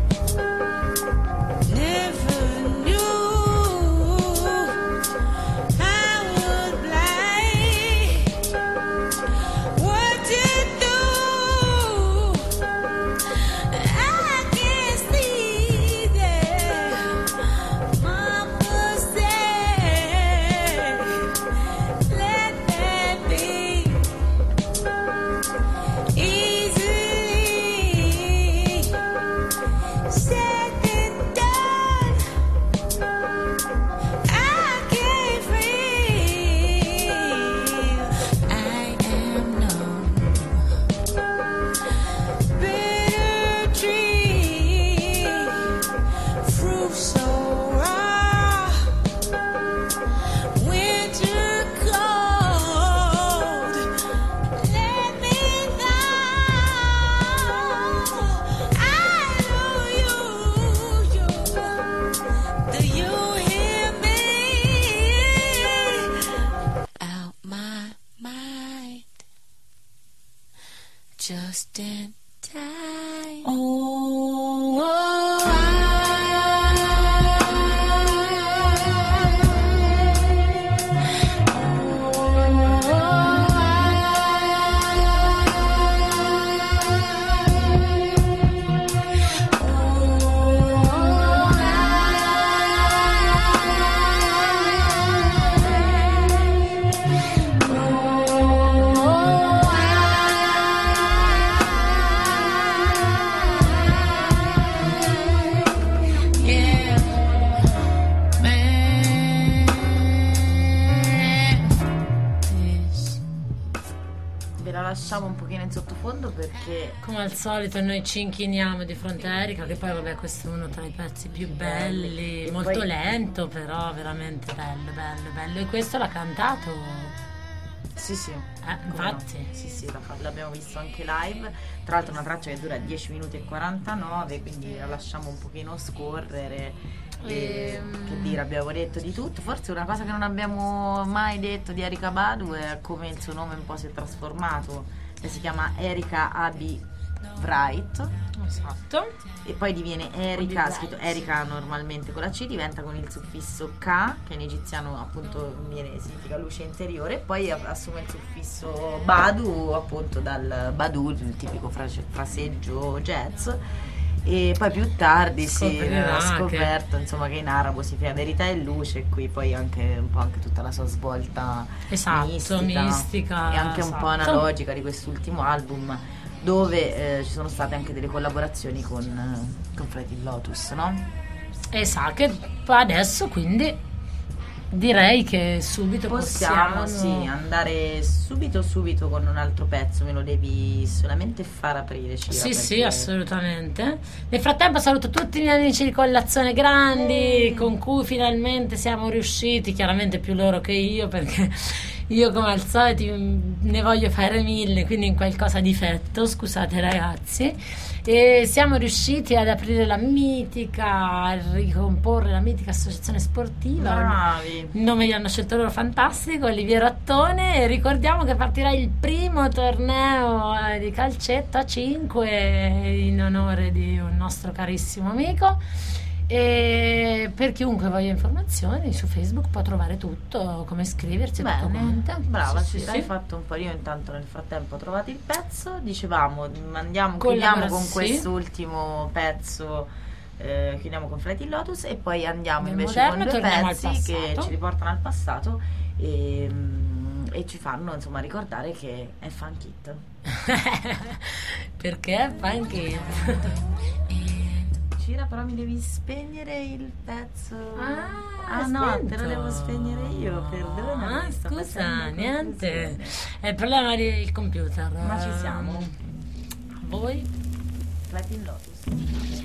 Never knew I would blind what to do. I can see that Mama said, let that be easily said than done. I can't feel I am numb. Bitter tree, fruit so raw, winter cold. Let me know. I know you. Do you hear me? Out my mind, just in time. Oh, oh, lasciamo un pochino in sottofondo perché come al solito noi ci inchiniamo di fronte a Erika, che poi vabbè questo è uno tra i pezzi più belli, E molto poi- lento però veramente bello, bello, bello. E questo l'ha cantato, sì, come infatti. no. Sì, l'abbiamo visto anche live. Tra l'altro una traccia che dura 10 minuti e 49, quindi la lasciamo un pochino scorrere. Che dire, abbiamo detto di tutto. Forse una cosa che non abbiamo mai detto di Erika Badu è come il suo nome un po' si è trasformato. Lei si chiama Erika Abi Wright Esatto. e poi diviene Erika, scritto Erika normalmente con la C, diventa con il suffisso K, che in egiziano appunto significa luce interiore, e poi assume il suffisso Badu, appunto dal Badu, il tipico fraseggio jazz. E poi più tardi si Scoprirà è scoperto insomma, che in arabo si fa verità e luce, e qui poi anche un po' anche tutta la sua svolta Esatto, mistica, e anche un po' esatto. analogica di quest'ultimo album, dove ci sono state anche delle collaborazioni con Flight Lotus, no? Esatto, che adesso quindi direi che subito Possiamo sì, andare subito con un altro pezzo, me lo devi solamente far aprire, Cira, Sì, sì, perché- assolutamente. Nel frattempo saluto tutti i miei amici di Collazione Grandi con cui finalmente siamo riusciti, chiaramente più loro che io, perché io come al solito ne voglio fare 1000, quindi in qualcosa difetto, scusate ragazzi. E siamo riusciti ad aprire la mitica, a ricomporre la mitica associazione sportiva. Bravi. Il nome gli hanno scelto loro, fantastico, Oliviero Attone, e ricordiamo che partirà il primo torneo di calcetto a 5 in onore di un nostro carissimo amico, e per chiunque voglia informazioni su Facebook può trovare tutto, come iscriversi e tutto Bene, quanto. brava, Sì, sì, sì, hai sì. fatto un po'. Io intanto nel frattempo ho trovato il pezzo, dicevamo chiudiamo con Sì. quest'ultimo pezzo, chiudiamo con Flight Lotus e poi andiamo Nel invece moderno con due torniamo al pezzi che passato. ci riportano al passato e ci fanno insomma ricordare che è Funk It. Perché funky? Cira, però mi devi spegnere il pezzo. Ah, no, spento. te lo devo spegnere io, perdona. Ah, scusa, niente. È il problema del computer. Ma ci siamo. A voi? Flight Lotus.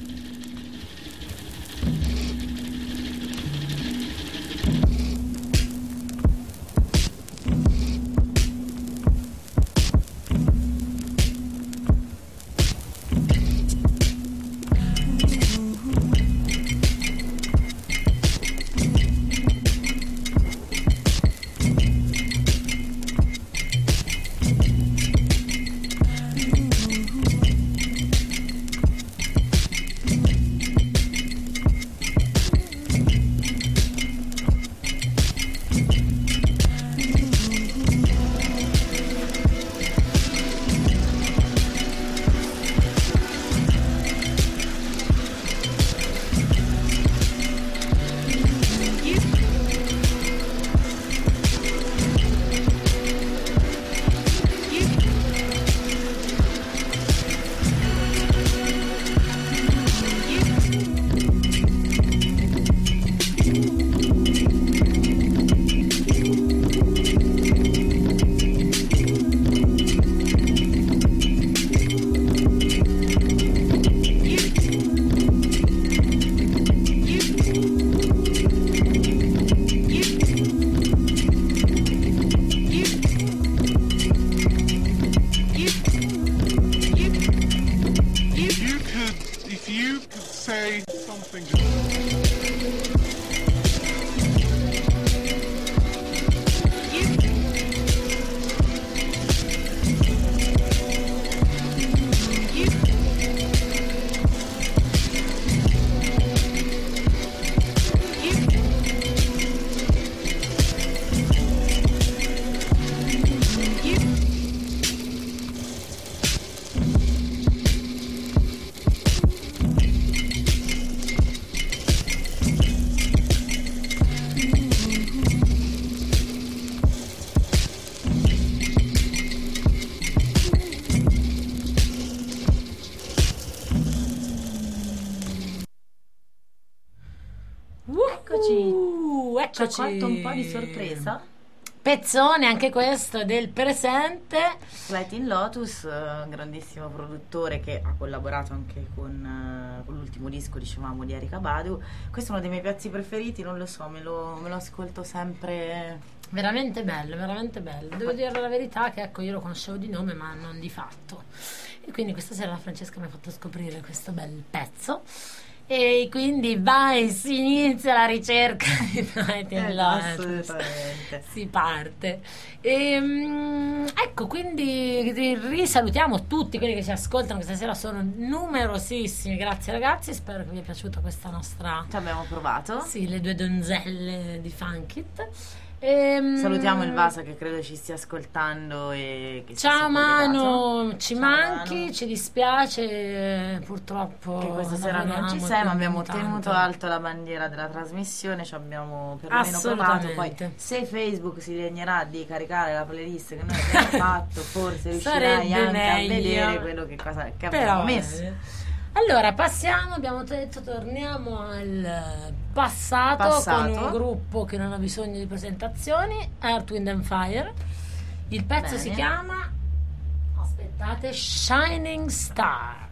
If you could say something. Eccoci. Ci ha Eccoci. colto un po' di sorpresa. pezzone anche questo del presente. Flight Lotus, grandissimo produttore che ha collaborato anche con l'ultimo disco, dicevamo, di Erykah Badu. Questo è uno dei miei pezzi preferiti, non lo so, me lo ascolto sempre. Veramente bello, veramente bello. Devo dire la verità che ecco, io lo conoscevo di nome ma non di fatto. E quindi questa sera la Francesca mi ha fatto scoprire questo bel pezzo. E quindi si inizia la ricerca di Flight Lotus. Assolutamente. Si parte. Ecco, quindi risalutiamo tutti quelli che ci ascoltano questa sera, sono numerosissimi. Grazie ragazzi, spero che vi è piaciuta questa nostra. Ci abbiamo provato. Sì, le due donzelle di Funkit. Salutiamo il Vasa che credo ci stia ascoltando e che ciao Manu, ci Ciao, manchi, Manu. ci dispiace purtroppo che questa sera non ci sei, ma abbiamo tenuto alto la bandiera della trasmissione, ci abbiamo perlomeno provato. Poi se Facebook si degnerà di caricare la playlist che noi abbiamo fatto, forse riuscirai anche meglio. a vedere quello che abbiamo messo. Allora passiamo, abbiamo detto, torniamo al passato con un gruppo che non ha bisogno di presentazioni, Earth, Wind and Fire. Il pezzo si chiama, aspettate, Shining Star.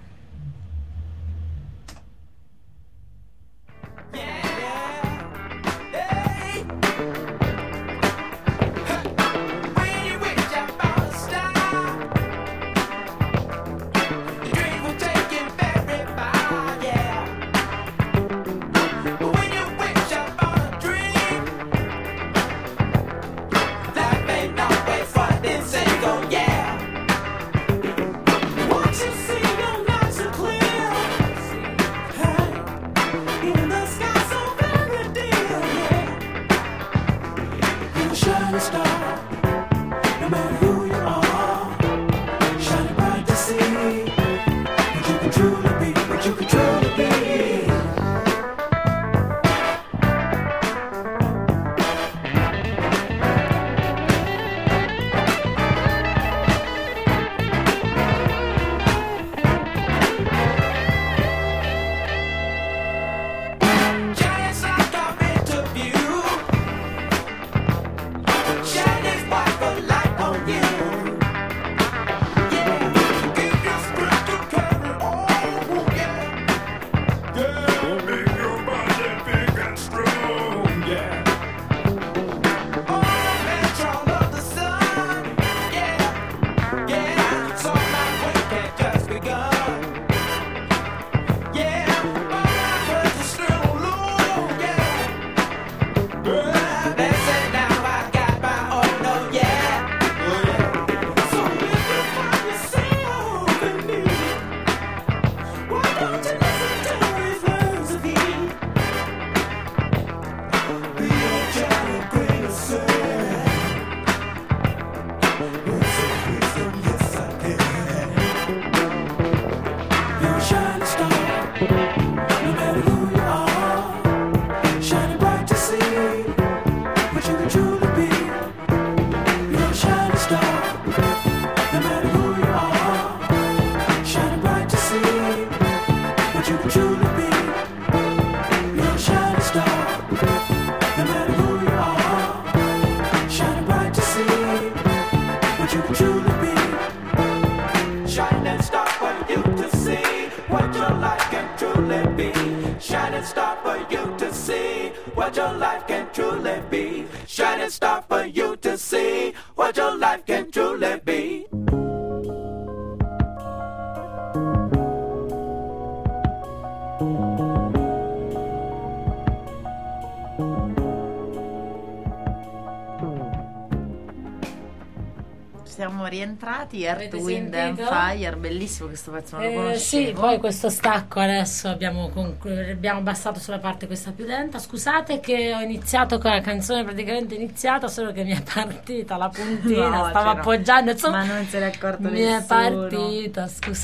Siamo rientrati, Earth, Avete Wind and sentito? Fire, bellissimo questo pezzo, non lo conoscevo. Sì, poi questo stacco adesso abbiamo abbassato sulla parte questa più lenta. Scusate che ho iniziato con la canzone praticamente iniziata, solo che mi è partita la puntina, No, stavo appoggiando, insomma, ma non se ne è accorto mi nessuno. è partita,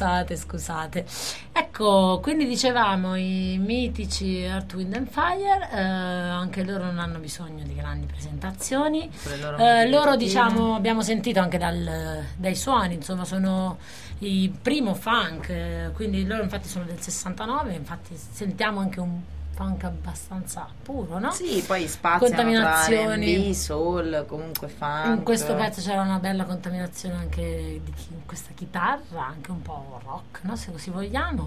scusate. Ecco, quindi dicevamo i mitici Earth, Wind and Fire, anche loro non hanno bisogno di grandi presentazioni. Loro diciamo abbiamo sentito anche dai suoni, insomma sono il primo funk, quindi loro infatti sono del 69, infatti sentiamo anche un funk abbastanza puro, no? Sì, poi spaziano tra contaminazioni. R&B, soul, comunque funk. In questo pezzo c'era una bella contaminazione anche di questa chitarra, anche un po' rock, no? Se così vogliamo.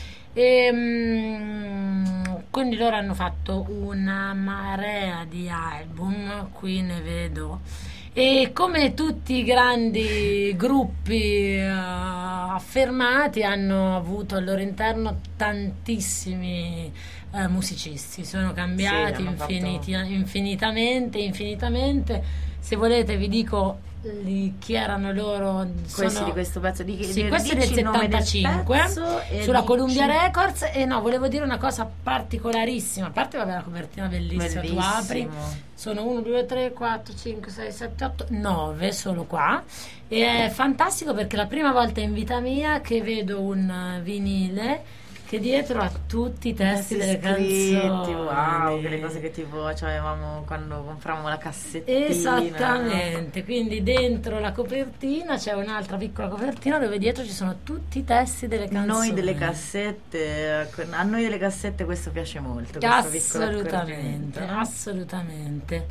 Quindi loro hanno fatto una marea di album, qui ne vedo, e come tutti i grandi gruppi affermati hanno avuto al loro interno tantissimi musicisti, sono cambiati Sì, hanno infinitamente. Se volete vi dico chi erano loro. Questi di questo pezzo Sì, questo è del dici il nome del 75 pezzo e sulla dici- Columbia Records. E no, volevo dire una cosa particolarissima, a parte vabbè la copertina bellissima, tu apri, sono 1, 2, 3, 4, 5, 6, 7, 8, 9 solo qua, e è fantastico perché è la prima volta in vita mia che vedo un vinile che dietro ha tutti i testi delle scritti, canzoni. wow, quelle cose che tipo avevamo quando compravamo la cassettina. Esattamente, quindi dentro la copertina c'è un'altra piccola copertina dove dietro ci sono tutti i testi delle canzoni. Noi delle cassette, a noi delle cassette questo piace molto, questo piccolo accorgimento, no? Assolutamente.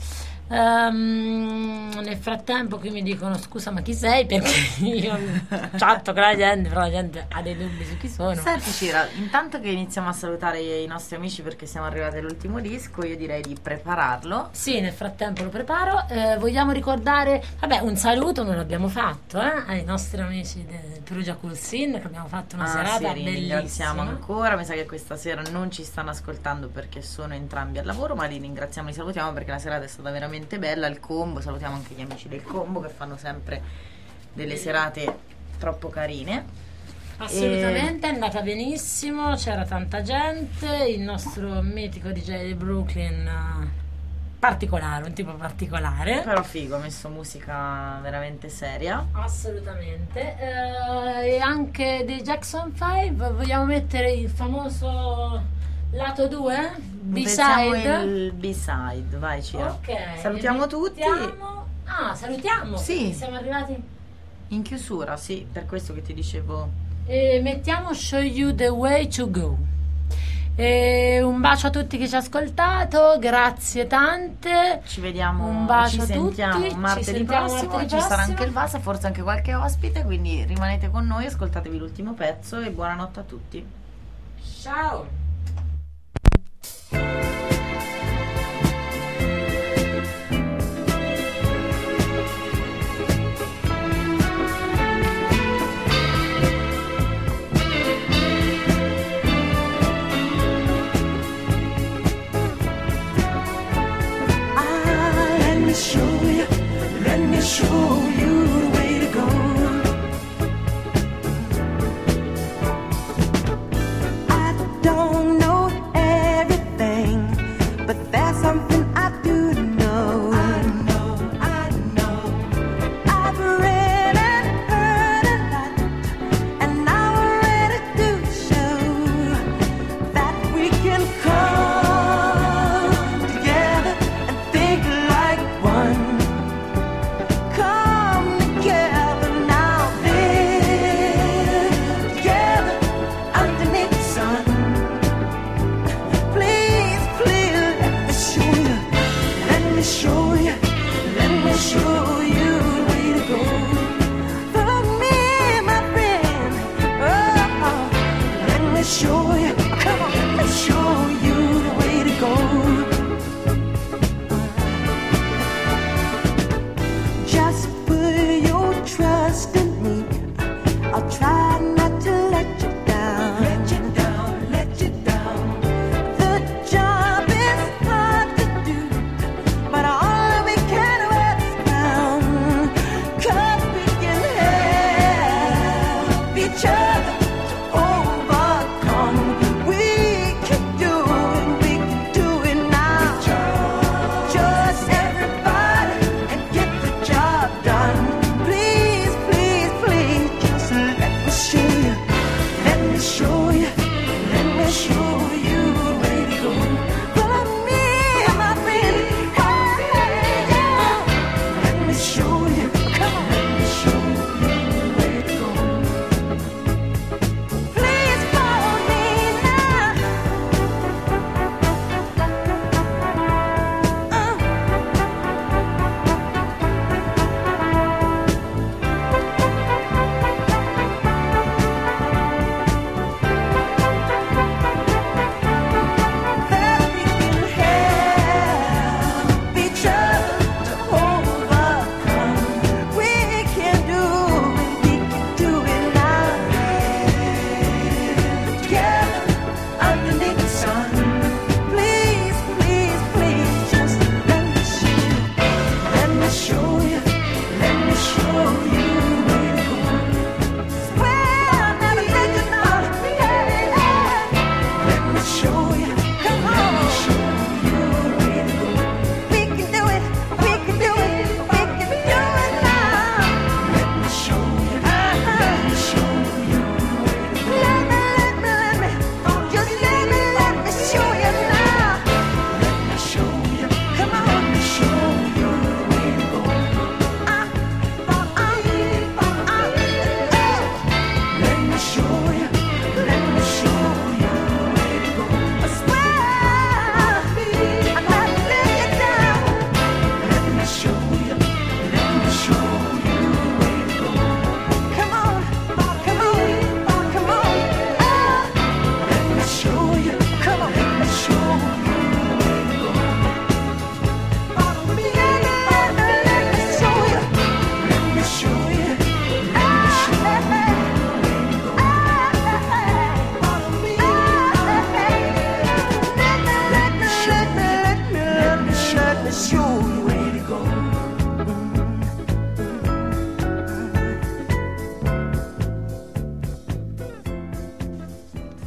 Nel frattempo qui mi dicono scusa ma chi sei, perché io chatto con la gente, però la gente ha dei dubbi su chi sono. Senti Cira, intanto che iniziamo a salutare i nostri amici perché siamo arrivati all'ultimo disco, io direi di prepararlo. Sì, nel frattempo lo preparo. Vogliamo ricordare, vabbè, un saluto non l'abbiamo fatto ai nostri amici del Perugia Cool Scene, che abbiamo fatto una serata sì, ringraziamo bellissima ancora. Mi sa che questa sera non ci stanno ascoltando perché sono entrambi al lavoro, ma li ringraziamo, li salutiamo perché la serata è stata veramente bella. Il Combo, salutiamo anche gli amici del Combo che fanno sempre delle serate troppo carine. Assolutamente, è andata benissimo, c'era tanta gente, il nostro mitico DJ di Brooklyn particolare, un tipo particolare, Però figo, ha messo musica veramente seria. assolutamente. E anche dei Jackson 5 vogliamo mettere il famoso lato 2 Pensiamo B-side. il B-side, vai Cira. Ok, Salutiamo tutti. Salutiamo, Sì. quindi siamo arrivati. In chiusura, sì, per questo che ti dicevo. E mettiamo Show You the Way to Go. E un bacio a tutti che ci ha ascoltato, grazie tante. Ci vediamo, Un bacio ci a tutti, sentiamo ci martedì sentiamo prossimo, martedì ci sarà prossimo. anche il Vasa, forse anche qualche ospite, quindi rimanete con noi, ascoltatevi l'ultimo pezzo e buonanotte a tutti. Ciao. Let me show you the way to go.